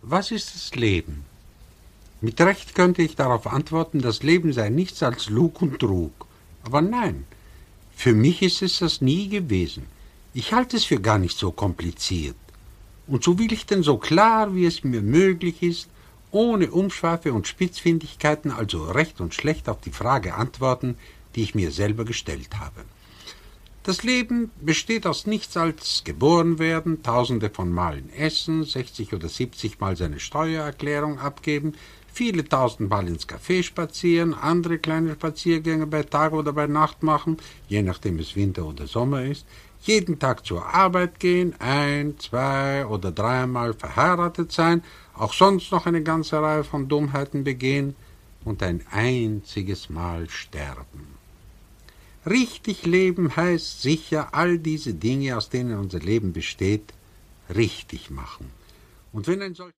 Was ist das Leben? Mit Recht könnte ich darauf antworten, das Leben sei nichts als Lug und Trug. Aber nein, für mich ist es das nie gewesen. Ich halte es für gar nicht so kompliziert. Und so will ich denn so klar, wie es mir möglich ist, ohne Umschweife und Spitzfindigkeiten, also recht und schlecht, auf die Frage antworten, die ich mir selber gestellt habe. Das Leben besteht aus nichts als geboren werden, tausende von Malen essen, 60 oder 70 Mal seine Steuererklärung abgeben, viele tausend Mal ins Café spazieren, andere kleine Spaziergänge bei Tag oder bei Nacht machen, je nachdem es Winter oder Sommer ist, jeden Tag zur Arbeit gehen, 1, 2 oder 3 Mal verheiratet sein, auch sonst noch eine ganze Reihe von Dummheiten begehen und ein einziges Mal sterben. Richtig leben heißt sicher, all diese Dinge, aus denen unser Leben besteht, richtig machen. Und wenn ein solches